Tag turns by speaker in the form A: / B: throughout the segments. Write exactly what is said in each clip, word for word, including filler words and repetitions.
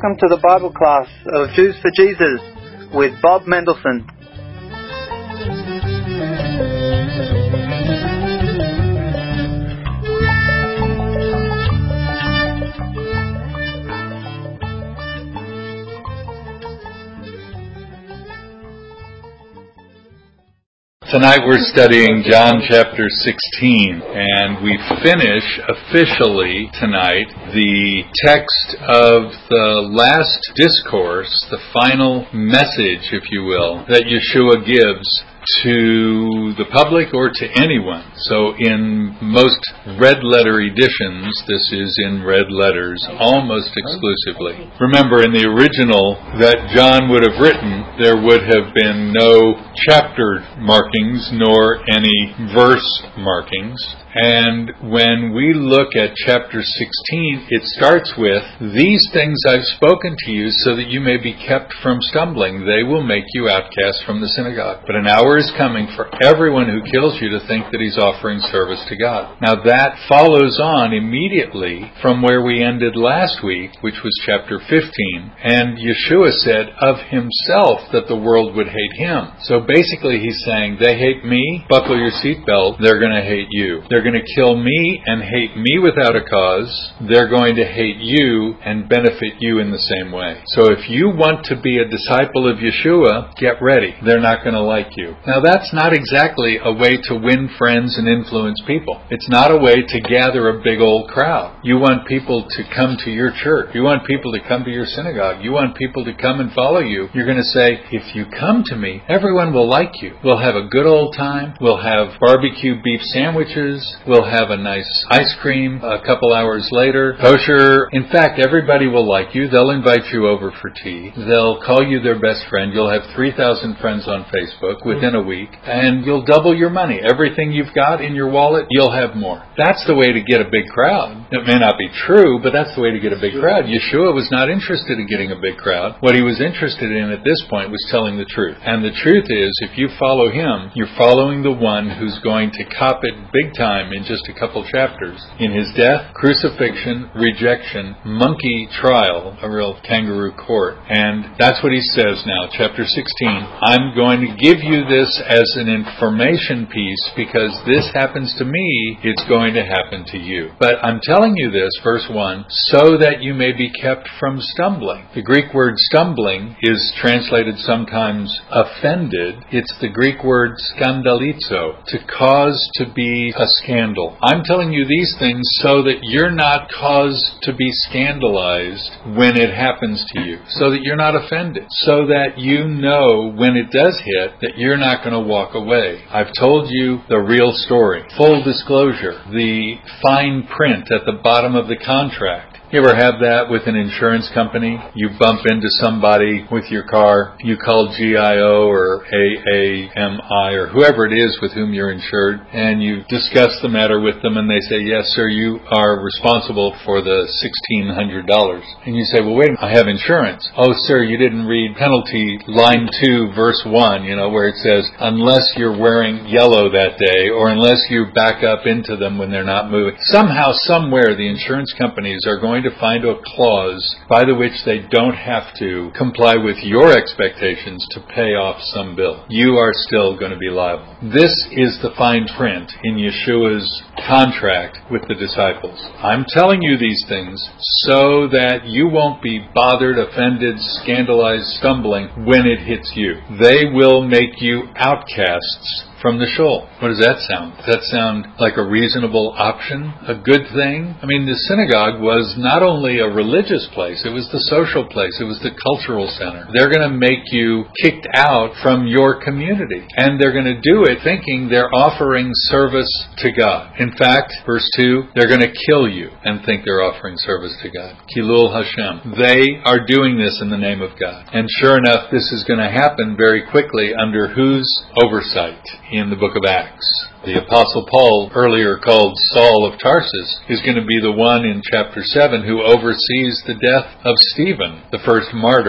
A: Welcome to the Bible class of Jews for Jesus with Bob Mendelson.
B: Tonight we're studying John chapter sixteen, and we finish officially tonight the text of the last discourse, the final message, if you will, that Yeshua gives to the public or to anyone. So in most red letter editions, this is in red letters almost exclusively. Remember, in the original that John would have written, there would have been no chapter markings nor any verse markings. And when we look at chapter sixteen, it starts with, "These things I've spoken to you so that you may be kept from stumbling. They will make you outcasts from the synagogue. But an hour is coming for everyone who kills you to think that he's offering service to God." Now that follows on immediately from where we ended last week, which was chapter fifteen. And Yeshua said of himself that the world would hate him. So basically he's saying, they hate me, buckle your seatbelt, they're going to hate you. They're going to kill me and hate me without a cause. They're going to hate you and benefit you in the same way. So if you want to be a disciple of Yeshua, get ready. They're not going to like you. Now that's not exactly a way to win friends and influence people. It's not a way to gather a big old crowd. You want people to come to your church. You want people to come to your synagogue. You want people to come and follow you. You're going to say, if you come to me, everyone will like you. We'll have a good old time. We'll have barbecue beef sandwiches. We'll have a nice ice cream a couple hours later. Kosher. In fact, everybody will like you. They'll invite you over for tea. They'll call you their best friend. You'll have three thousand friends on Facebook within a week. And you'll double your money. Everything you've got in your wallet, you'll have more. That's the way to get a big crowd. It may not be true, but that's the way to get a big crowd. Yeshua was not interested in getting a big crowd. What he was interested in at this point was telling the truth. And the truth is, if you follow him, you're following the one who's going to cop it big time in just a couple chapters. In his death, crucifixion, rejection, monkey trial, a real kangaroo court. And that's what he says now, chapter sixteen. I'm going to give you this as an information piece because this happens to me, it's going to happen to you. But I'm telling you this, verse one, so that you may be kept from stumbling. The Greek word stumbling is translated sometimes offended. It's the Greek word skandalizo, to cause to be a scandal. I'm telling you these things so that you're not caused to be scandalized when it happens to you, so that you're not offended, so that you know when it does hit that you're not going to walk away. I've told you the real story. Full disclosure, the fine print at the bottom of the contract. You ever have that with an insurance company? You bump into somebody with your car, you call G I O or A A M I or whoever it is with whom you're insured, and you discuss the matter with them and they say, yes sir, you are responsible for the sixteen hundred dollars. And you say, well wait a minute, I have insurance. Oh sir, you didn't read penalty line two verse one, you know, where it says, unless you're wearing yellow that day or unless you back up into them when they're not moving. Somehow, somewhere, the insurance companies are going to find a clause by the which they don't have to comply with your expectations to pay off some bill. You are still going to be liable. This is the fine print in Yeshua's contract with the disciples. I'm telling you these things so that you won't be bothered, offended, scandalized, stumbling when it hits you. They will make you outcasts from the shoal. What does that sound? Does that sound like a reasonable option? A good thing? I mean, the synagogue was not only a religious place, it was the social place, it was the cultural center. They're going to make you kicked out from your community. And they're going to do it thinking they're offering service to God. In fact, verse two, they're going to kill you and think they're offering service to God. Kilul Hashem. They are doing this in the name of God. And sure enough, this is going to happen very quickly under whose oversight? In the book of Acts. The Apostle Paul, earlier called Saul of Tarsus, is going to be the one in chapter seven who oversees the death of Stephen, the first martyr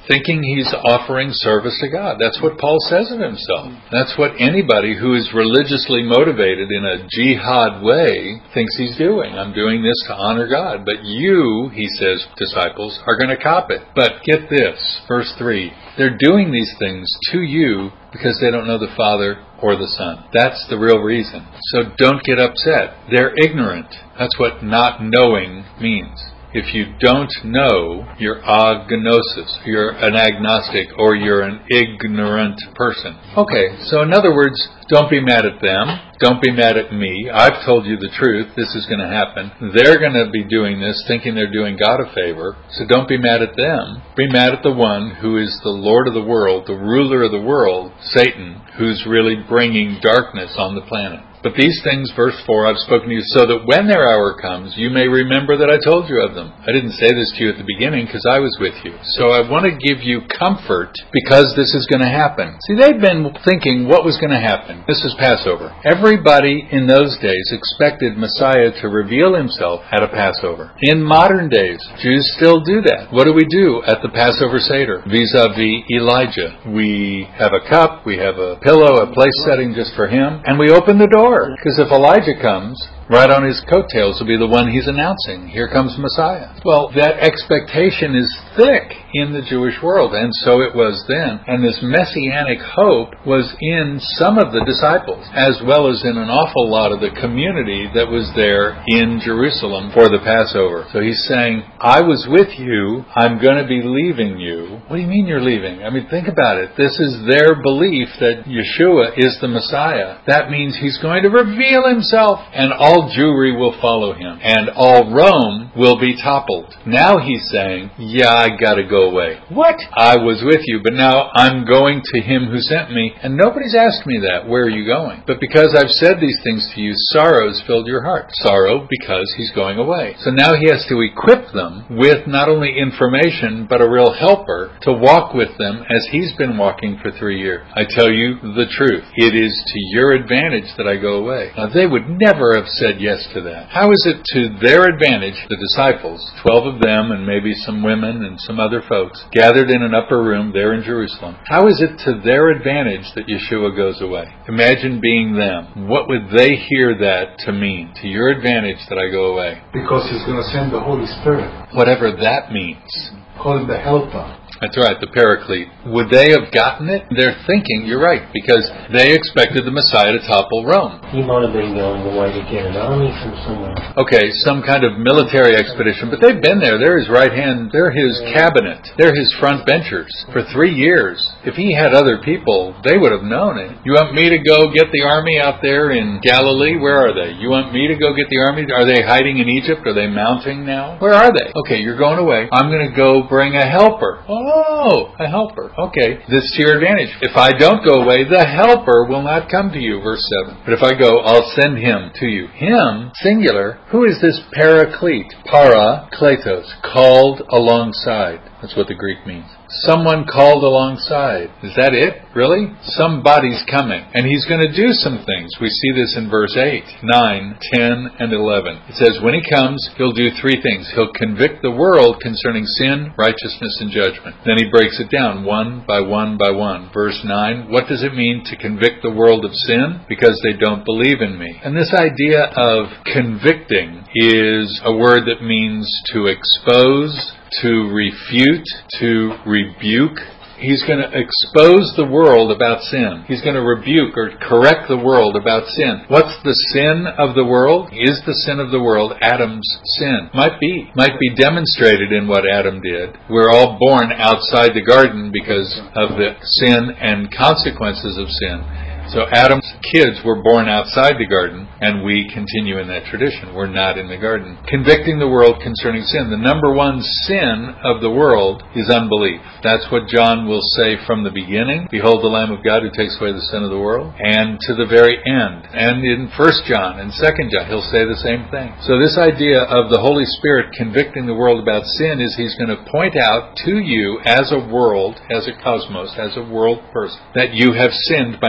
B: thinking he's offering service to God. That's what Paul says of himself. That's what anybody who is religiously motivated in a jihad way thinks he's doing. I'm doing this to honor God. But you, he says, disciples, are going to cop it. But get this, verse three, they're doing these things to you because they don't know the Father or the Son. That's the real reason. So don't get upset. They're ignorant. That's what not knowing means. If you don't know, you're agnosis, you're an agnostic, or you're an ignorant person. Okay, so in other words, don't be mad at them. Don't be mad at me. I've told you the truth. This is going to happen. They're going to be doing this, thinking they're doing God a favor. So don't be mad at them. Be mad at the one who is the Lord of the world, the ruler of the world, Satan, who's really bringing darkness on the planet. But these things, verse four, I've spoken to you so that when their hour comes, you may remember that I told you of them. I didn't say this to you at the beginning because I was with you. So I want to give you comfort because this is going to happen. See, they've been thinking what was going to happen. This is Passover. Everybody in those days expected Messiah to reveal himself at a Passover. In modern days, Jews still do that. What do we do at the Passover Seder vis-a-vis Elijah? We have a cup, we have a pillow, a place setting just for him, and we open the door. Because if Elijah comes, right on his coattails will be the one he's announcing. Here comes Messiah. Well, that expectation is thick in the Jewish world, and so it was then. And this messianic hope was in some of the disciples, as well as in an awful lot of the community that was there in Jerusalem for the Passover. So he's saying, I was with you, I'm going to be leaving you. What do you mean you're leaving? I mean, think about it. This is their belief that Yeshua is the Messiah. That means he's going to reveal himself, and all All Jewry will follow him, and all Rome will be toppled. Now he's saying, yeah, I gotta go away. What? I was with you, but now I'm going to him who sent me, and nobody's asked me that. Where are you going? But because I've said these things to you, sorrow's filled your heart. Sorrow because he's going away. So now he has to equip them with not only information, but a real helper to walk with them as he's been walking for three years. I tell you the truth. It is to your advantage that I go away. Now they would never have said said yes to that. How is it to their advantage, the disciples, twelve of them and maybe some women and some other folks, gathered in an upper room there in Jerusalem? How is it to their advantage that Yeshua goes away? Imagine being them. What would they hear that to mean? To your advantage that I go away.
C: Because he's going to send the Holy Spirit.
B: Whatever that means.
C: Call him the helper.
B: That's right, the Paraclete. Would they have gotten it? They're thinking, you're right, because they expected the Messiah to topple Rome.
D: He might have been going away to get an army from somewhere.
B: Okay, some kind of military expedition, but they've been there. They're his right hand, they're his cabinet, they're his front benchers for three years. If he had other people, they would have known it. You want me to go get the army out there in Galilee? Where are they? You want me to go get the army? Are they hiding in Egypt? Are they mounting now? Where are they? Okay, you're going away. I'm going to go bring a helper. Oh, a helper. Okay, this is to your advantage. If I don't go away, the helper will not come to you, verse seven. But if I go, I'll send him to you. Him, singular. Who is this Paraclete? Para, kletos, called alongside. That's what the Greek means. Someone called alongside. Is that it? Really? Somebody's coming. And he's going to do some things. We see this in verse eight, nine, ten, and eleven. It says, when he comes, he'll do three things. He'll convict the world concerning sin, righteousness, and judgment. Then he breaks it down one by one by one. Verse nine, what does it mean to convict the world of sin? Because they don't believe in me. And this idea of convicting is a word that means to expose, to refute, to rebuke. He's going to expose the world about sin. He's going to rebuke or correct the world about sin. What's the sin of the world? Is the sin of the world Adam's sin? Might be. Might be demonstrated in what Adam did. We're all born outside the garden because of the sin and consequences of sin. So Adam's kids were born outside the garden, and we continue in that tradition. We're not in the garden. Convicting the world concerning sin. The number one sin of the world is unbelief. That's what John will say from the beginning. Behold the Lamb of God who takes away the sin of the world. And to the very end. And in First John and Second John, he'll say the same thing. So this idea of the Holy Spirit convicting the world about sin is he's going to point out to you as a world, as a cosmos, as a world person, that you have sinned by not believing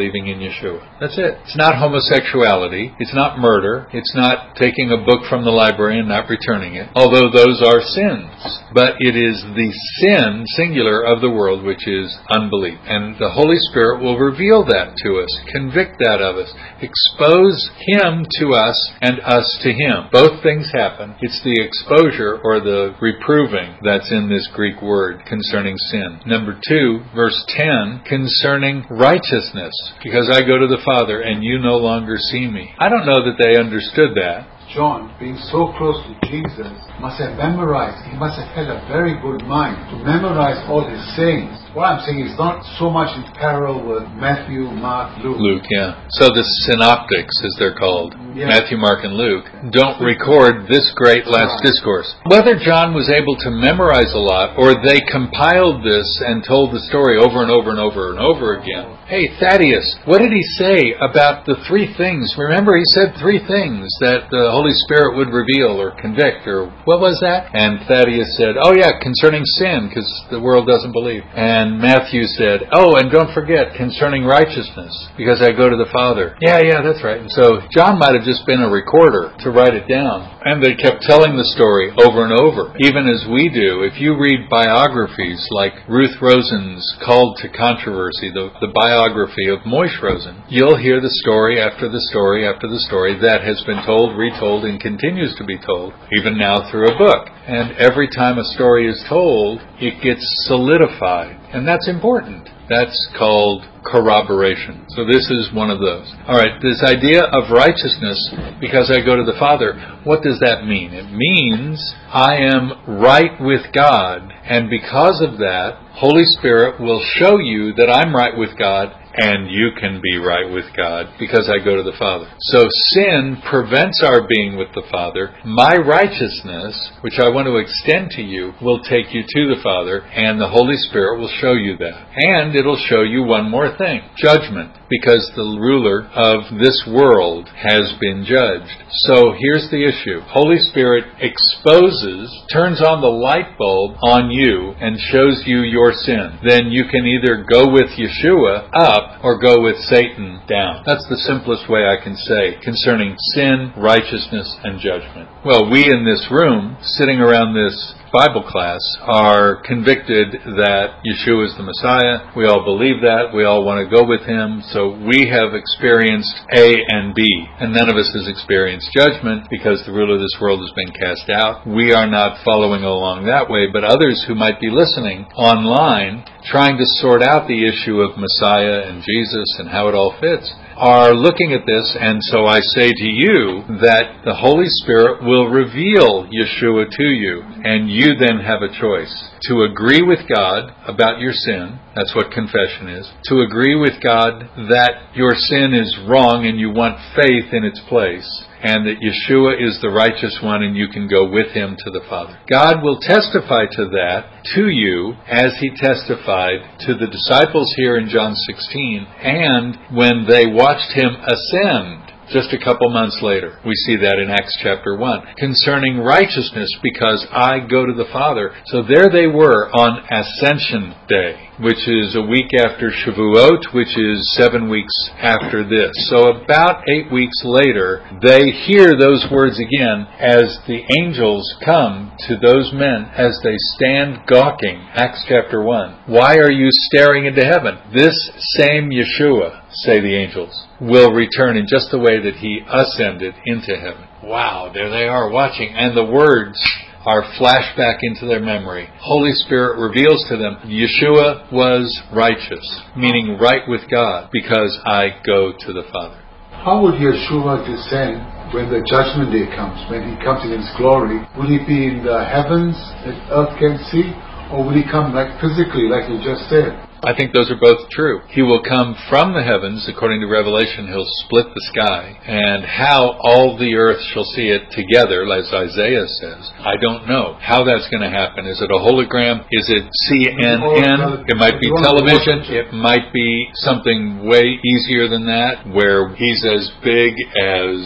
B: believing in Yeshua. That's it. It's not homosexuality. It's not murder. It's not taking a book from the library and not returning it, although those are sins. But it is the sin, singular, of the world, which is unbelief. And the Holy Spirit will reveal that to us, convict that of us, expose Him to us and us to Him. Both things happen. It's the exposure or the reproving that's in this Greek word concerning sin. Number two, verse ten, concerning righteousness, because I go to the Father and you no longer see me. I don't know that they understood that.
C: John, being so close to Jesus, must have memorized, he must have had a very good mind to memorize all his sayings. What I'm saying is not so much in parallel with Matthew, Mark, Luke.
B: Luke, yeah. So the synoptics, as they're called,
C: yeah.
B: Matthew, Mark, and Luke, don't record this great last discourse. Whether John was able to memorize a lot, or they compiled this and told the story over and over and over and over again. Hey, Thaddeus, what did he say about the three things? Remember, he said three things that the Holy Spirit would reveal or convict, or what was that? And Thaddeus said, oh yeah, concerning sin, because the world doesn't believe. And Matthew said, oh, and don't forget, concerning righteousness, because I go to the Father. Yeah, yeah, that's right. And so John might have just been a recorder to write it down. And they kept telling the story over and over, even as we do. If you read biographies like Ruth Rosen's Called to Controversy, the, the biography of Moishe Rosen, you'll hear the story after the story after the story that has been told, retold, and continues to be told, even now through a book. And every time a story is told, it gets solidified. And that's important. That's called corroboration. So this is one of those. All right, this idea of righteousness, because I go to the Father, what does that mean? It means I am right with God, and because of that, Holy Spirit will show you that I'm right with God, and you can be right with God because I go to the Father. So sin prevents our being with the Father. My righteousness, which I want to extend to you, will take you to the Father, and the Holy Spirit will show you that. And it'll show you one more thing, judgment, because the ruler of this world has been judged. So here's the issue. Holy Spirit exposes, turns on the light bulb on you and shows you your sin. Then you can either go with Yeshua up or go with Satan down. That's the simplest way I can say concerning sin, righteousness, and judgment. Well, we in this room, sitting around this Bible class, are convicted that Yeshua is the Messiah. We all believe that. We all want to go with Him. So we have experienced A and B. And none of us has experienced judgment because the ruler of this world has been cast out. We are not following along that way. But others who might be listening online, trying to sort out the issue of Messiah and Jesus and how it all fits, are looking at this, and so I say to you that the Holy Spirit will reveal Yeshua to you, and you then have a choice to agree with God about your sin. That's what confession is. To agree with God that your sin is wrong and you want faith in its place, and that Yeshua is the righteous one and you can go with Him to the Father. God will testify to that to you as He testified to the disciples here in John sixteen, and when they watched Him ascend just a couple months later. We see that in Acts chapter one. Concerning righteousness, because I go to the Father. So there they were on Ascension Day, which is a week after Shavuot, which is seven weeks after this. So about eight weeks later, they hear those words again as the angels come to those men as they stand gawking. Acts chapter one. Why are you staring into heaven? This same Yeshua, say the angels, will return in just the way that He ascended into heaven. Wow, there they are watching, and the words are flashed back into their memory. Holy Spirit reveals to them, Yeshua was righteous, meaning right with God, because I go to the Father.
C: How would Yeshua descend when the judgment day comes, when He comes in His glory? Will He be in the heavens that earth can see? Or will He come like physically, like you just said?
B: I think those are both true. He will come from the heavens, according to Revelation. He'll split the sky. And how all the earth shall see it together, as Isaiah says, I don't know how that's going to happen. Is it a hologram? Is it C N N? It might be television. It might be something way easier than that, where He's as big as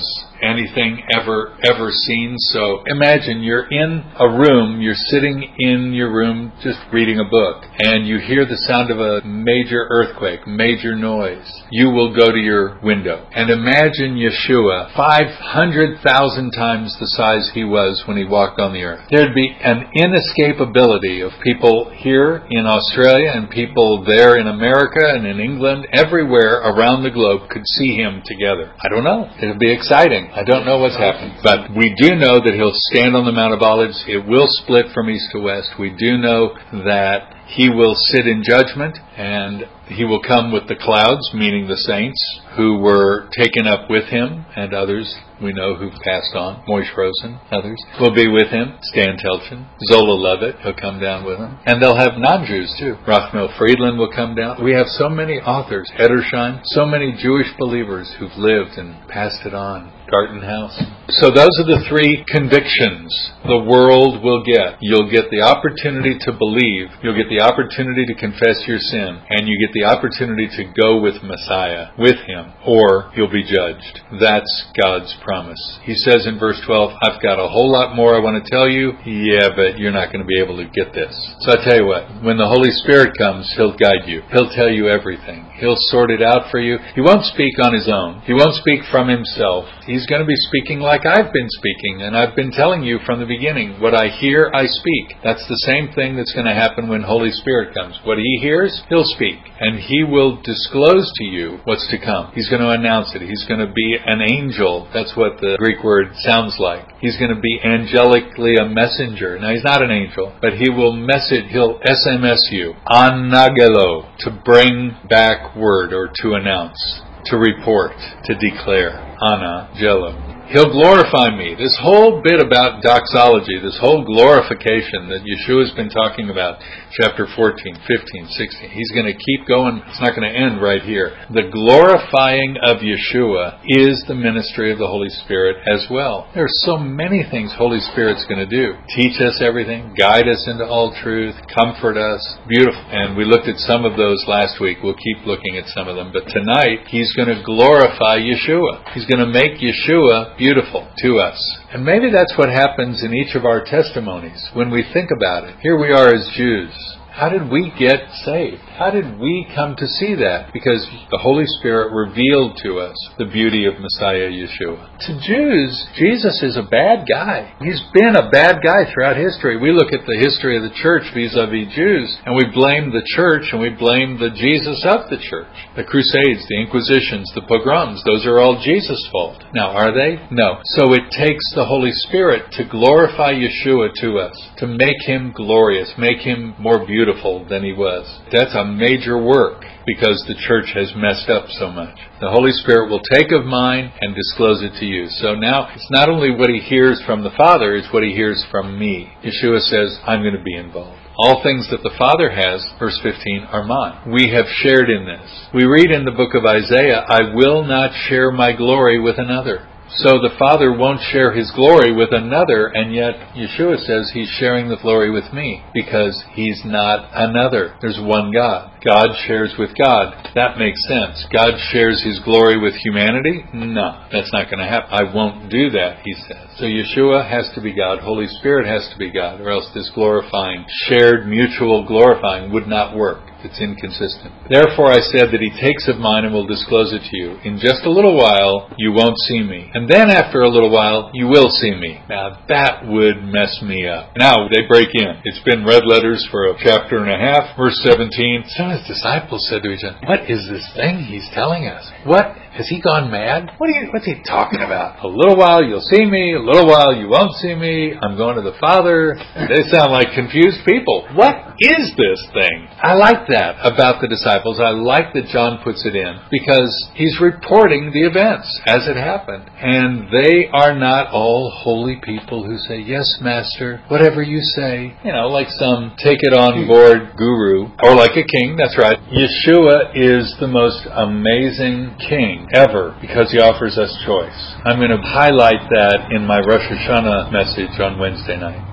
B: anything ever, ever seen. So imagine you're in a room, you're sitting in your room just reading a book, and you hear the sound of a major earthquake, major noise. You will go to your window. And imagine Yeshua, five hundred thousand times the size he was when he walked on the earth. There'd be an inescapability of people here in Australia and people there in America and in England, everywhere around the globe could see him together. I don't know. It'll be exciting. I don't know what's happening. But we do know that he'll stand on the Mount of Olives. It will split from east to west. We do know that he will sit in judgment, and he will come with the clouds, meaning the saints who were taken up with him, and others we know who've passed on. Moish Rosen, others will be with him. Stan Telchin, Zola Levitt, he'll come down with him. And they'll have non-Jews too. Rothmel Friedland will come down. We have so many authors, Edersheim, so many Jewish believers who've lived and passed it on. Garten House. So those are the three convictions the world will get. You'll get the opportunity to believe, you'll get the opportunity to confess your sin, and you get the opportunity to go with Messiah, with him, or you'll be judged. That's God's promise. He says in verse twelve, I've got a whole lot more I want to tell you. Yeah, but you're not going to be able to get this. So I tell you what, when the Holy Spirit comes, he'll guide you. He'll tell you everything. He'll sort it out for you. He won't speak on his own. He won't speak from himself. He's going to be speaking like I've been speaking, and I've been telling you from the beginning. What I hear, I speak. That's the same thing that's going to happen when Holy Spirit comes. What he hears, he'll speak, and he will disclose to you what's to come. He's going to announce it. He's going to be an angel. That's what the Greek word sounds like. He's going to be angelically a messenger. Now, he's not an angel, but he will message, he'll S M S you, anagelo, to bring back word or to announce, to report, to declare. Anagelo. He'll glorify me. This whole bit about doxology, this whole glorification that Yeshua's been talking about, chapter fourteen, fifteen, sixteen, he's going to keep going. It's not going to end right here. The glorifying of Yeshua is the ministry of the Holy Spirit as well. There are so many things Holy Spirit's going to do. Teach us everything, guide us into all truth, comfort us. Beautiful. And we looked at some of those last week. We'll keep looking at some of them. But tonight, he's going to glorify Yeshua. He's going to make Yeshua beautiful to us. And maybe that's what happens in each of our testimonies when we think about it. Here we are as Jews. How did we get saved? How did we come to see that? Because the Holy Spirit revealed to us the beauty of Messiah Yeshua. To Jews, Jesus is a bad guy. He's been a bad guy throughout history. We look at the history of the church vis-a-vis Jews, and we blame the church and we blame the Jesus of the church. The Crusades, the Inquisitions, the pogroms, those are all Jesus' fault. Now, are they? No. So it takes the Holy Spirit to glorify Yeshua to us, to make him glorious, make him more beautiful. beautiful than he was. That's a major work because the church has messed up so much. The Holy Spirit will take of mine and disclose it to you. So now it's not only what he hears from the Father, it's what he hears from me. Yeshua says, I'm going to be involved. All things that the Father has, verse fifteen, are mine. We have shared in this. We read in the book of Isaiah, I will not share my glory with another. So the Father won't share his glory with another, and yet Yeshua says he's sharing the glory with me because he's not another. There's one God. God shares with God. That makes sense. God shares his glory with humanity? No, that's not going to happen. I won't do that, he says. So Yeshua has to be God. Holy Spirit has to be God, or else this glorifying, shared mutual glorifying would not work. It's inconsistent. Therefore I said that he takes of mine and will disclose it to you. In just a little while, you won't see me. And then after a little while, you will see me. Now that would mess me up. Now they break in. It's been red letters for a chapter and a half. Verse seventeen. Some of his disciples said to each other, what is this thing he's telling us? What? Has he gone mad? What are you, what's he talking about? A little while you'll see me, a little while you won't see me, I'm going to the Father. They sound like confused people. What is this thing? I like that about the disciples. I like that John puts it in because he's reporting the events as it happened. And they are not all holy people who say, yes, Master, whatever you say. You know, like some take it on board guru, or like a king, that's right. Yeshua is the most amazing king ever because he offers us choice. I'm going to highlight that in my Rosh Hashanah message on Wednesday night.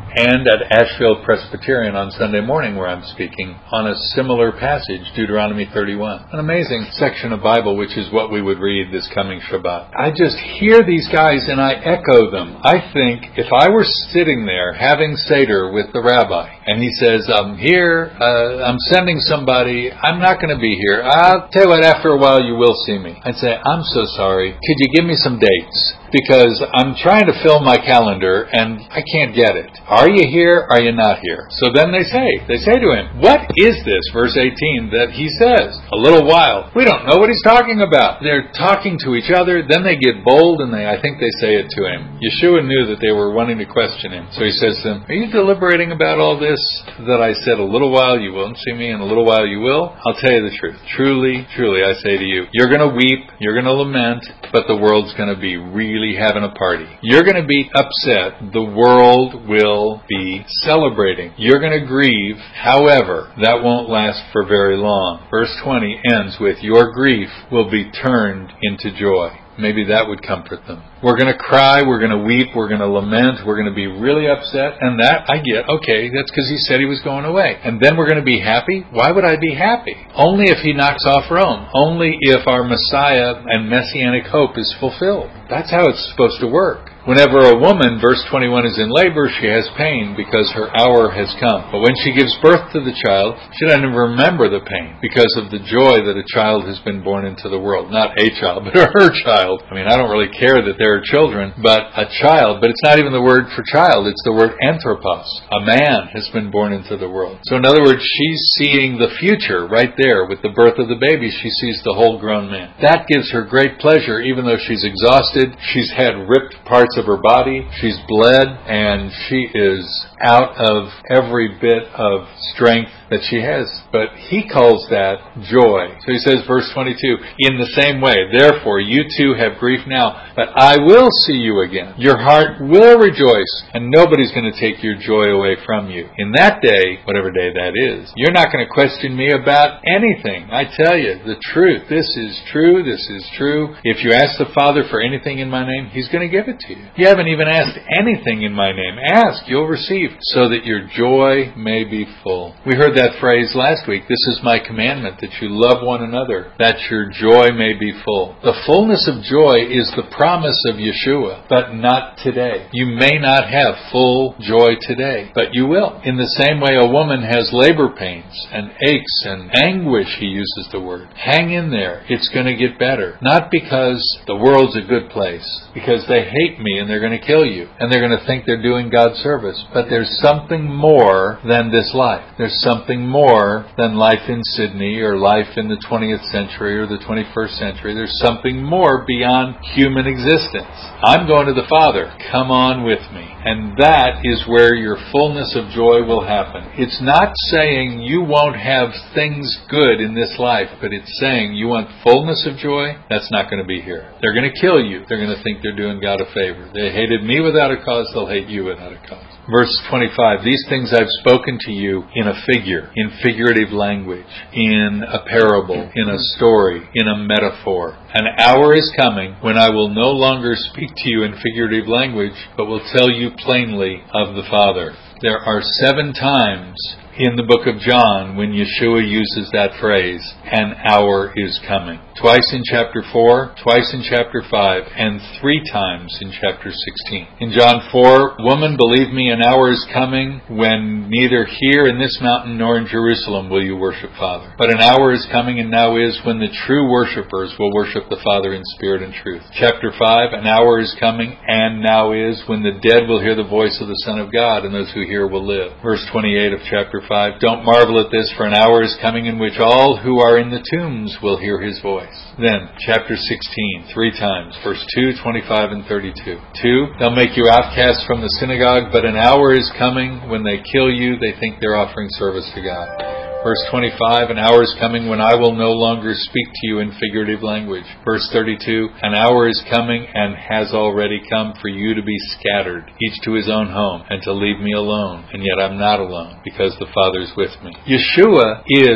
B: and at Asheville Presbyterian on Sunday morning where I'm speaking on a similar passage, Deuteronomy thirty-one. An amazing section of Bible, which is what we would read this coming Shabbat. I just hear these guys and I echo them. I think if I were sitting there having Seder with the rabbi and he says, I'm here, uh, I'm sending somebody, I'm not going to be here. I'll tell you what, after a while you will see me. I'd say, I'm so sorry. Could you give me some dates? Because I'm trying to fill my calendar and I can't get it. Are you here? Are you not here? So then they say, they say to him, what is this, verse eighteen, that he says? A little while. We don't know what he's talking about. They're talking to each other, then they get bold and they, I think they say it to him. Yeshua knew that they were wanting to question him. So he says to them, are you deliberating about all this that I said a little while you won't see me and a little while you will? I'll tell you the truth. Truly, truly, I say to you, you're going to weep, you're going to lament, but the world's going to be really having a party. You're going to be upset. The world will be celebrating. You're going to grieve. However, that won't last for very long. Verse twenty ends with, your grief will be turned into joy. Maybe that would comfort them. We're going to cry, we're going to weep, we're going to lament, we're going to be really upset, and that I get. Okay, that's because he said he was going away. And then we're going to be happy? Why would I be happy? Only if he knocks off Rome. Only if our Messiah and Messianic hope is fulfilled. That's how it's supposed to work. Whenever a woman, verse twenty-one, is in labor, she has pain because her hour has come. But when she gives birth to the child, she doesn't even remember the pain because of the joy that a child has been born into the world. Not a child, but her child. I mean, I don't really care that there are children, but a child. But it's not even the word for child. It's the word anthropos. A man has been born into the world. So in other words, she's seeing the future right there with the birth of the baby. She sees the whole grown man. That gives her great pleasure, even though she's exhausted. She's had ripped parts of her body. She's bled, and she is out of every bit of strength that she has. But he calls that joy. So he says, verse twenty-two, in the same way, therefore, you too have grief now, but I will see you again. Your heart will rejoice, and nobody's going to take your joy away from you. In that day, whatever day that is, you're not going to question me about anything. I tell you, the truth. This is true. This is true. If you ask the Father for anything in my name, He's going to give it to you. You haven't even asked anything in my name. Ask, you'll receive, so that your joy may be full. We heard that phrase last week. This is my commandment, that you love one another, that your joy may be full. The fullness of joy is the promise of Yeshua, but not today. You may not have full joy today, but you will. In the same way a woman has labor pains and aches and anguish, he uses the word. Hang in there. It's going to get better. Not because the world's a good place, because they hate me and they're going to kill you, and they're going to think they're doing God's service. But there's something more than this life. There's something more than life in Sydney or life in the twentieth century or the twenty-first century. There's something more beyond human existence. I'm going to the Father. Come on with me. And that is where your fullness of joy will happen. It's not saying you won't have things good in this life, but it's saying you want fullness of joy. That's not going to be here. They're going to kill you. They're going to think they're doing God a favor. They hated me without a cause. They'll hate you without a cause. Verse twenty-five, these things I've spoken to you in a figure, in figurative language, in a parable, in a story, in a metaphor. An hour is coming when I will no longer speak to you in figurative language, but will tell you plainly of the Father. There are seven times in the book of John when Yeshua uses that phrase, an hour is coming. Twice in chapter four, twice in chapter five, and three times in chapter sixteen. In John four, woman, believe me, an hour is coming when neither here in this mountain nor in Jerusalem will you worship Father. But an hour is coming and now is when the true worshipers will worship the Father in spirit and truth. Chapter five, an hour is coming and now is when the dead will hear the voice of the Son of God, and those who hear will live. Verse twenty-eight of chapter five, don't marvel at this, for an hour is coming in which all who are in the tombs will hear his voice. Then, chapter sixteen, three times, verse two, twenty-five, and thirty-two. Two, they'll make you outcasts from the synagogue, but an hour is coming when they kill you, they think they're offering service to God. Verse twenty-five, an hour is coming when I will no longer speak to you in figurative language. Verse thirty-two, an hour is coming and has already come for you to be scattered, each to his own home, and to leave me alone. And yet I'm not alone, because the Father's with me. Yeshua is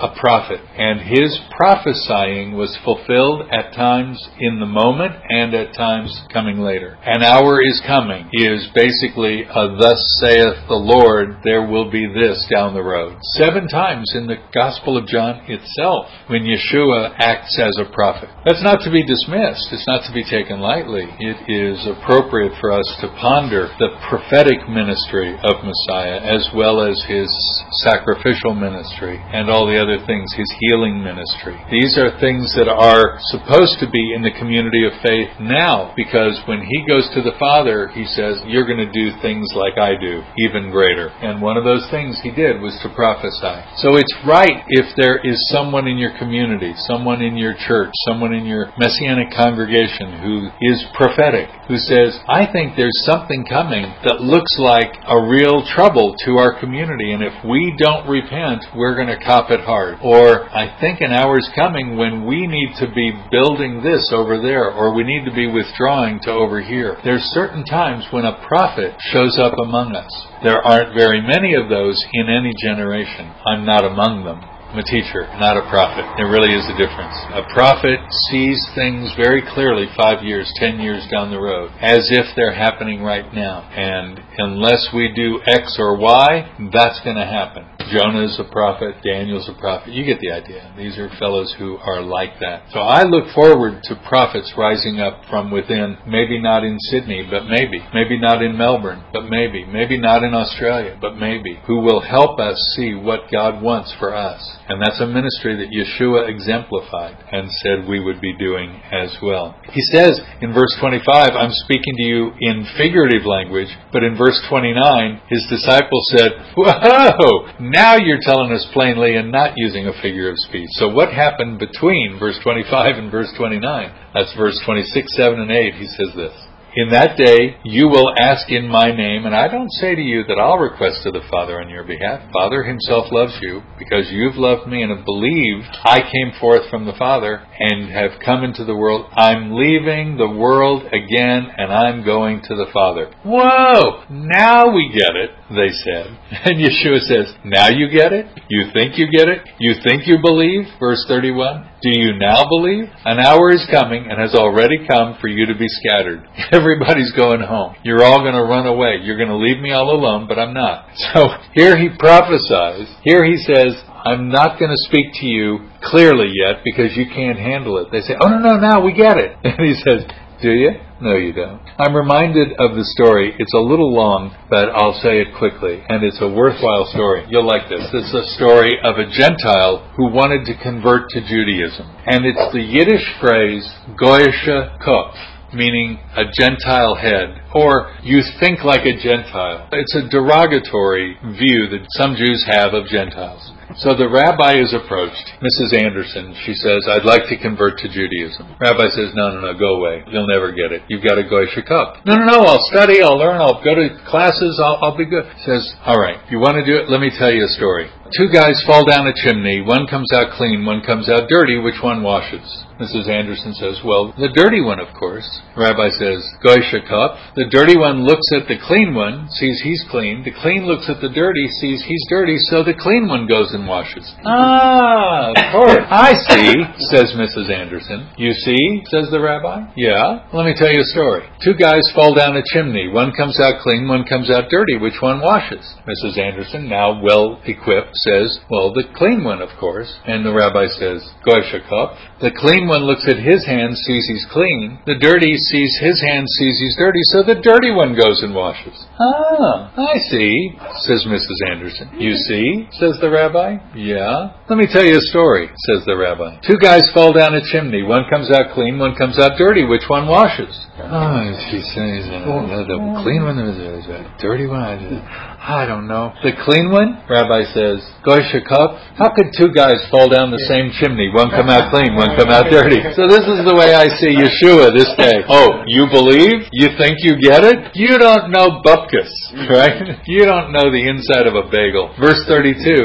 B: a prophet. And his prophesying was fulfilled at times in the moment and at times coming later. An hour is coming is basically a thus saith the Lord, there will be this down the road. Seven times in the Gospel of John itself when Yeshua acts as a prophet. That's not to be dismissed. It's not to be taken lightly. It is appropriate for us to ponder the prophetic ministry of Messiah as well as his sacrificial ministry and all the other things, his healing ministry. These are things that are supposed to be in the community of faith now, because when he goes to the Father, he says, you're going to do things like I do, even greater. And one of those things he did was to prophesy. So it's right if there is someone in your community, someone in your church, someone in your Messianic congregation who is prophetic, who says, I think there's something coming that looks like a real trouble to our community, and if we don't repent, we're going to cop it hard. Or, I think an hour's coming when we need to be building this over there, or we need to be withdrawing to over here. There's certain times when a prophet shows up among us. There aren't very many of those in any generation. I'm not among them. I'm a teacher, not a prophet. There really is a difference. A prophet sees things very clearly five years, ten years down the road, as if they're happening right now. And unless we do X or Y, that's going to happen. Jonah's a prophet, Daniel's a prophet. You get the idea. These are fellows who are like that. So I look forward to prophets rising up from within, maybe not in Sydney, but maybe. Maybe not in Melbourne, but maybe. Maybe not in Australia, but maybe. Who will help us see what God wants for us. And that's a ministry that Yeshua exemplified and said we would be doing as well. He says in verse twenty-five, I'm speaking to you in figurative language, but in verse twenty-nine, his disciples said, whoa, now you're telling us plainly and not using a figure of speech. So what happened between verse twenty-five and verse twenty-nine? That's verse twenty-six, seven, and eight. He says this. In that day you will ask in my name, and I don't say to you that I'll request to the Father on your behalf. Father himself loves you because you've loved me and have believed I came forth from the Father and have come into the world. I'm leaving the world again and I'm going to the Father. Whoa! Now we get it, they said. And Yeshua says, now you get it? You think you get it? You think you believe? Verse thirty-one. Do you now believe? An hour is coming and has already come for you to be scattered. Everybody's going home. You're all going to run away. You're going to leave me all alone, but I'm not. So here he prophesies. Here he says, I'm not going to speak to you clearly yet because you can't handle it. They say, oh, no, no, now we get it. And he says, do you? No, you don't. I'm reminded of the story. It's a little long, but I'll say it quickly. And it's a worthwhile story. You'll like this. It's a story of a Gentile who wanted to convert to Judaism. And it's the Yiddish phrase, Goyische Kopf, meaning a Gentile head, or you think like a Gentile. It's a derogatory view that some Jews have of Gentiles. So the rabbi is approached. Missus Anderson, she says, I'd like to convert to Judaism. Rabbi says, no, no, no, go away. You'll never get it. You've got to go shakab. No, no, no, I'll study, I'll learn, I'll go to classes, I'll, I'll be good. Says, all right, if you want to do it, let me tell you a story. Two guys fall down a chimney. One comes out clean, one comes out dirty. Which one washes? Missus Anderson says, well, the dirty one, of course. Rabbi says, Goy shakab. The dirty one looks at the clean one, sees he's clean. The clean looks at the dirty, sees he's dirty, so the clean one goes and washes. Ah, of course. I see, says Missus Anderson. You see, says the rabbi. Yeah. Let me tell you a story. Two guys fall down a chimney. One comes out clean, one comes out dirty. Which one washes? Missus Anderson, now well equipped, says, well, the clean one, of course. And the rabbi says, Goy shakab. The clean one looks at his hand, sees he's clean. The dirty sees his hand, sees he's dirty, so the dirty one goes and washes. Ah, I see, says Missus Anderson. You see, says the rabbi. Yeah. Let me tell you a story, says the rabbi. Two guys fall down a chimney. One comes out clean, one comes out dirty. Which one washes? Oh, she says, uh, the clean one or the dirty one? I don't know. The clean one? Rabbi says, Goy shakab. How could two guys fall down the same chimney? One come out clean, one come out dirty. So this is the way I see Yeshua this day. Oh, you believe? You think you get it? You don't know bupkis, right? You don't know the inside of a bagel. Verse thirty-two, he says,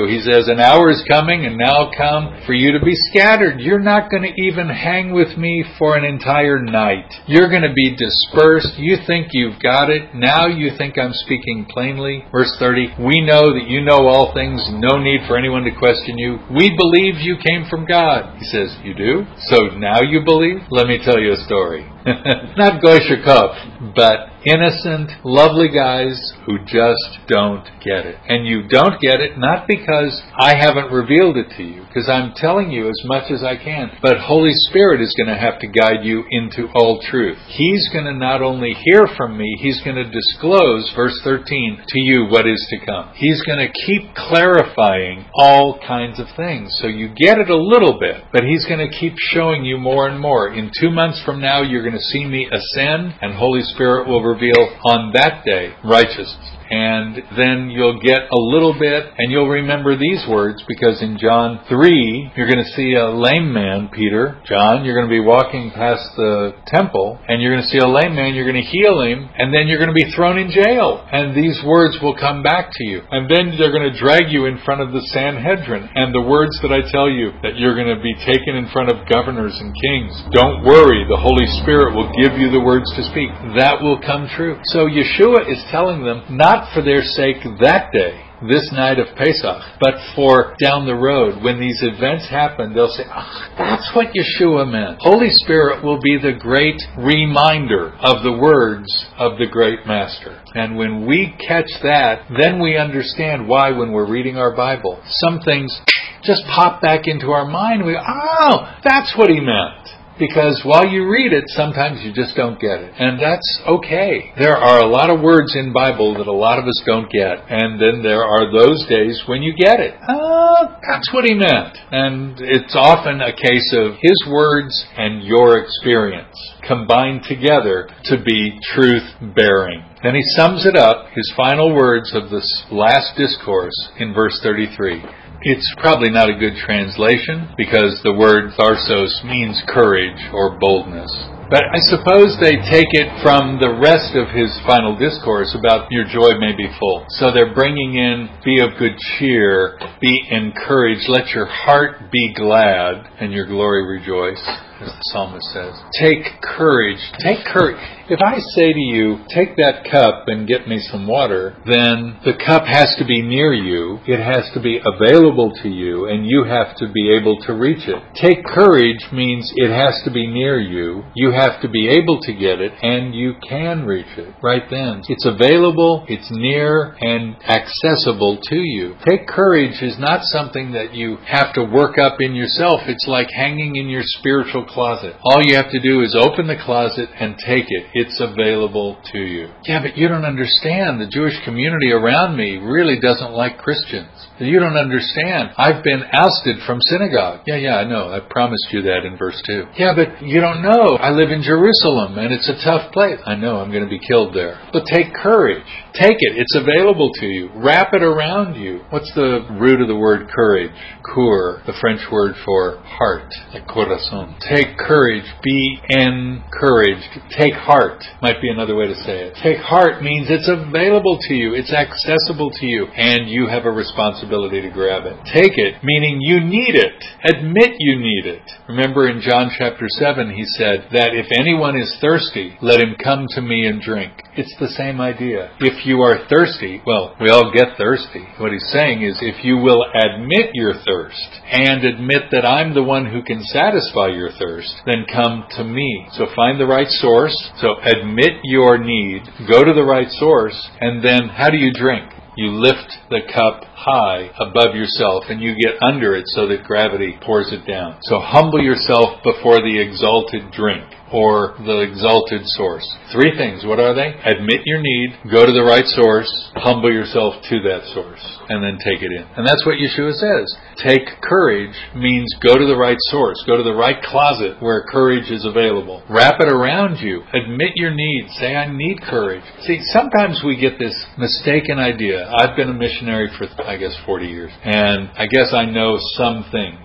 B: because an hour is coming and now come for you to be scattered. You're not going to even hang with me for an entire night. You're going to be dispersed. You think you've got it. Now you think I'm speaking plainly. Verse thirty, we know that you know all things, no need for anyone to question you. We believe you came from God. He says, you do? So now you believe? Let me tell you a story. Not Goyshakov, but innocent, lovely guys who just don't get it. And you don't get it not because I haven't revealed it to you, because I'm telling you as much as I can, but Holy Spirit is going to have to guide you into all truth. He's going to not only hear from me, He's going to disclose, verse thirteen, to you what is to come. He's going to keep clarifying all kinds of things. So you get it a little bit, but He's going to keep showing you more and more. In two months from now, you're going to see me ascend, and Holy Spirit will reveal on that day righteousness. And then you'll get a little bit, and you'll remember these words, because in John three, you're going to see a lame man, Peter. John, you're going to be walking past the temple, and you're going to see a lame man, you're going to heal him, and then you're going to be thrown in jail. And these words will come back to you. And then they're going to drag you in front of the Sanhedrin. And the words that I tell you, that you're going to be taken in front of governors and kings. Don't worry, the Holy Spirit will give you the words to speak. That will come true. So Yeshua is telling them, not for their sake that day, this night of Pesach, but for down the road. When these events happen, they'll say, oh, that's what Yeshua meant. Holy Spirit will be the great reminder of the words of the great Master. And when we catch that, then we understand why when we're reading our Bible, some things just pop back into our mind. We go, oh, that's what he meant. Because while you read it, sometimes you just don't get it. And that's okay. There are a lot of words in Bible that a lot of us don't get. And then there are those days when you get it. Oh, that's what he meant. And it's often a case of his words and your experience combined together to be truth-bearing. Then he sums it up, his final words of this last discourse, in verse thirty-three. It's probably not a good translation because the word tharsos means courage or boldness. But I suppose they take it from the rest of his final discourse about your joy may be full. So they're bringing in, be of good cheer, be encouraged, let your heart be glad, and your glory rejoice, as the psalmist says. Take courage. Take courage. If I say to you, take that cup and get me some water, then the cup has to be near you, it has to be available to you, and you have to be able to reach it. Take courage means it has to be near you, you have to be able to get it, and you can reach it right then. It's available, it's near, and accessible to you. Take courage is not something that you have to work up in yourself. It's like hanging in your spiritual closet. All you have to do is open the closet and take it. It's available to you. Yeah, but you don't understand. The Jewish community around me really doesn't like Christians. You don't understand. I've been ousted from synagogue. Yeah, yeah, I know. I promised you that in verse two. Yeah, but you don't know. I live in Jerusalem and it's a tough place. I know. I'm going to be killed there. But take courage. Take it. It's available to you. Wrap it around you. What's the root of the word courage? Cour, the French word for heart, like corazon. Take courage. Be encouraged. Take heart might be another way to say it. Take heart means it's available to you. It's accessible to you. And you have a responsibility to grab it. Take it, meaning you need it. Admit you need it. Remember in John chapter seven, he said that if anyone is thirsty, let him come to me and drink. It's the same idea. If you are thirsty, well, we all get thirsty. What he's saying is if you will admit your thirst and admit that I'm the one who can satisfy your thirst, then come to me. So find the right source. So admit your need, go to the right source, and then how do you drink? You lift the cup high above yourself and you get under it so that gravity pours it down. So humble yourself before the exalted drink or the exalted source. Three things. What are they? Admit your need, go to the right source, humble yourself to that source, and then take it in. And that's what Yeshua says. Take courage means go to the right source, go to the right closet where courage is available. Wrap it around you. Admit your need. Say, I need courage. See, sometimes we get this mistaken idea. I've been a missionary for, I guess, forty years. And I guess I know some things.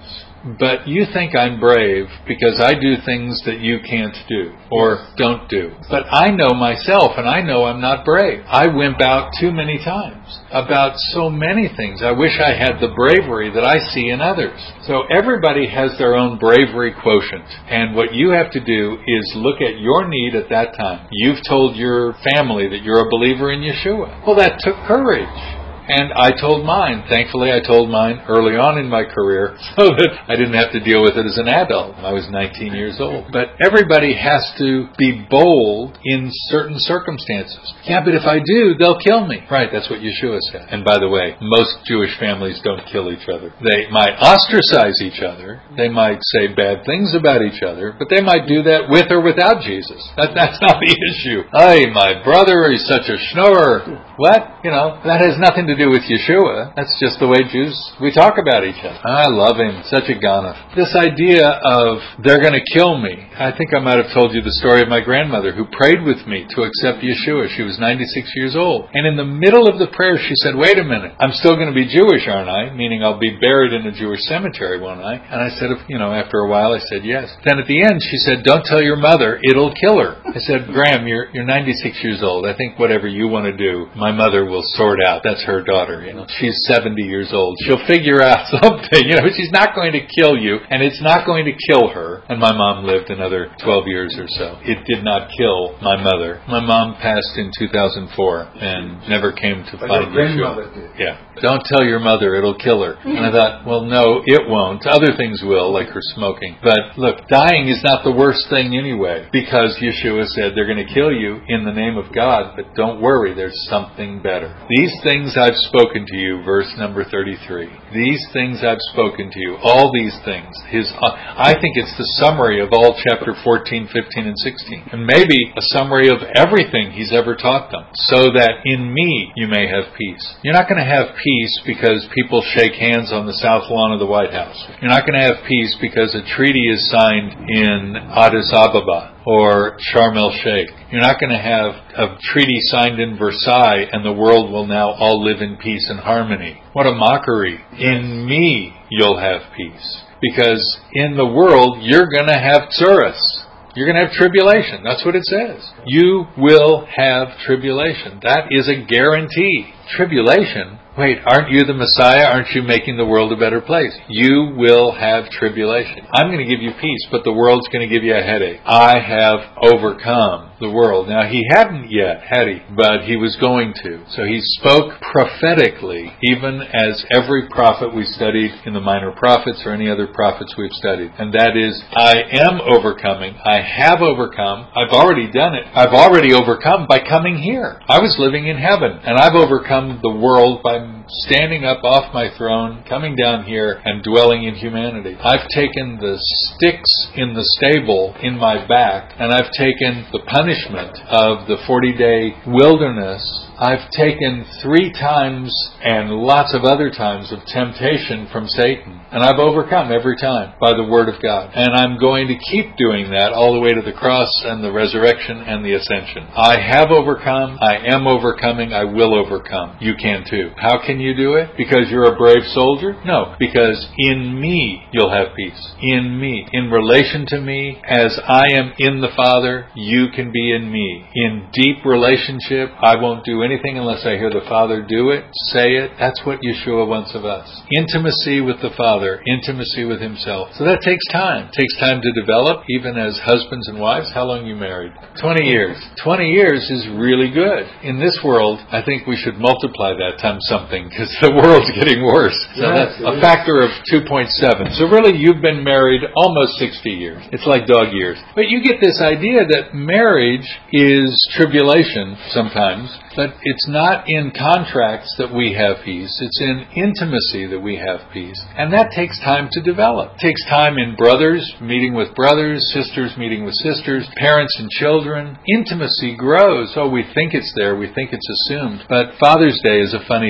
B: but you think I'm brave because I do things that you can't do or don't do. But I know myself, and I know I'm not brave. I wimp out too many times about so many things. I wish I had the bravery that I see in others. So everybody has their own bravery quotient, and what you have to do is look at your need at that time. You've told your family that you're a believer in Yeshua. Well, that took courage. And I told mine. Thankfully, I told mine early on in my career so that I didn't have to deal with it as an adult. I was nineteen years old. But everybody has to be bold in certain circumstances. Yeah, but if I do, they'll kill me. Right, that's what Yeshua said. And by the way, most Jewish families don't kill each other. They might ostracize each other. They might say bad things about each other. But they might do that with or without Jesus. That, that's not the issue. Hey, my brother, he's such a schnorrer. What? You know, that has nothing to do with Yeshua. That's just the way Jews, we talk about each other. I love him. Such a ganef. This idea of they're going to kill me. I think I might have told you the story of my grandmother who prayed with me to accept Yeshua. She was ninety-six years old. And in the middle of the prayer, she said, wait a minute. I'm still going to be Jewish, aren't I? Meaning I'll be buried in a Jewish cemetery, won't I? And I said, you know, after a while, I said, yes. Then at the end, she said, don't tell your mother. It'll kill her. I said, Graham, you're, you're ninety-six years old. I think whatever you want to do, my mother will sort out. That's her daughter, you know. She's seventy years old. She'll figure out something, you know. She's not going to kill you, and it's not going to kill her. And my mom lived another twelve years or so. It did not kill my mother. My mom passed in two thousand four and never came to
C: but
B: find
C: your grandmother
B: Yeshua.
C: did.
B: Yeah. Don't tell your mother, it'll kill her. And I thought, well, no, it won't. Other things will, like her smoking. But look, dying is not the worst thing anyway, because Yeshua said they're going to kill you in the name of God, but don't worry, there's something better. These things I've spoken to you, verse number thirty-three. These things I've spoken to you, all these things. His, uh, I think it's the summary of all chapter fourteen, fifteen, and sixteen. And maybe a summary of everything he's ever taught them, so that in me you may have peace. You're not going to have peace because people shake hands on the south lawn of the White House. You're not going to have peace because a treaty is signed in Addis Ababa or Sharm el-Sheikh. You're not going to have a treaty signed in Versailles and the world will now all live in peace and harmony. What a mockery. In me you'll have peace. Because in the world you're going to have tsuras. You're going to have tribulation. That's what it says. You will have tribulation. That is a guarantee. Tribulation? Wait, aren't you the Messiah? Aren't you making the world a better place? You will have tribulation. I'm going to give you peace, but the world's going to give you a headache. I have overcome the world. Now, he hadn't yet, had he? But he was going to. So he spoke prophetically, even as every prophet we studied in the minor prophets or any other prophets we've studied. And that is, I am overcoming. I have overcome. I've already done it. I've already overcome by coming here. I was living in heaven, and I've overcome the world by standing up off my throne, coming down here, and dwelling in humanity. I've taken the sticks in the stable in my back, and I've taken the punishment of the forty-day wilderness. I've taken three times and lots of other times of temptation from Satan. And I've overcome every time by the Word of God. And I'm going to keep doing that all the way to the cross and the resurrection and the ascension. I have overcome. I am overcoming. I will overcome. You can too. How can you do it? Because you're a brave soldier? No. Because in me you'll have peace. In me. In relation to me, as I am in the Father, you can be in me. In deep relationship, I won't do anything unless I hear the Father do it, say it. That's what Yeshua wants of us. Intimacy with the Father. Intimacy with himself. So that takes time. It takes time to develop, even as husbands and wives. How long are you married? twenty years. twenty years is really good. In this world, I think we should multiply that times something, because the world's getting worse. So
C: yes,
B: that's a factor of two point seven. So really, you've been married almost sixty years. It's like dog years. But you get this idea that marriage is tribulation sometimes, but it's not in contracts that we have peace. It's in intimacy that we have peace. And that takes time to develop. It takes time in brothers meeting with brothers, sisters meeting with sisters, parents and children. Intimacy grows. Oh, we think it's there. We think it's assumed. But Father's Day is a funny thing.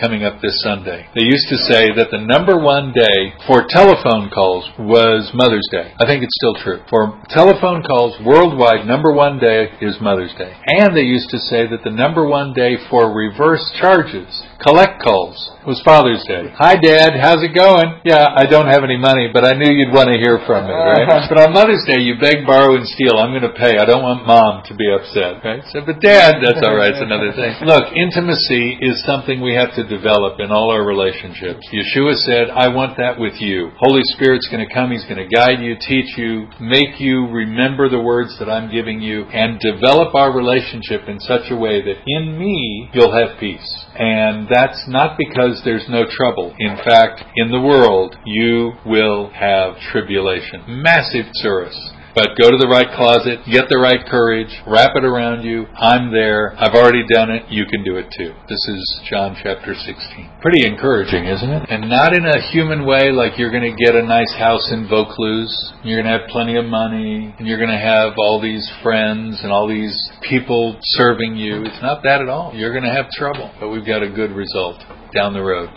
B: coming up this Sunday. They used to say that the number one day for telephone calls was Mother's Day. I think it's still true. For telephone calls worldwide, number one day is Mother's Day. And they used to say that the number one day for reverse charges, collect calls, was Father's Day. Hi, Dad. How's it going? Yeah, I don't have any money, but I knew you'd want to hear from me, right? But on Mother's Day, you beg, borrow, and steal. I'm going to pay. I don't want Mom to be upset, right? So, but Dad, that's all right. It's another thing. Look, intimacy is something we have to develop in all our relationships. Yeshua said, I want that with you. Holy Spirit's going to come. He's going to guide you, teach you, make you remember the words that I'm giving you, and develop our relationship in such a way that in me, you'll have peace. And that's not because there's no trouble. In fact, in the world, you will have tribulation. Massive tsuris. But go to the right closet, get the right courage, wrap it around you. I'm there. I've already done it. You can do it too. This is John chapter sixteen. Pretty encouraging, isn't it? And not in a human way like you're going to get a nice house in Vaucluse, you're going to have plenty of money, and you're going to have all these friends and all these people serving you. It's not that at all. You're going to have trouble, but we've got a good result down the road.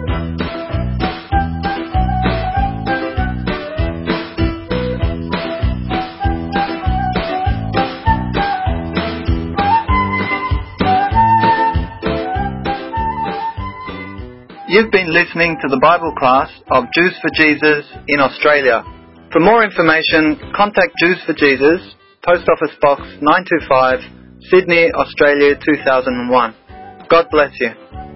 A: You've been listening to the Bible class of Jews for Jesus in Australia. For more information, contact Jews for Jesus, Post Office Box nine two five, Sydney, Australia two thousand one. God bless you.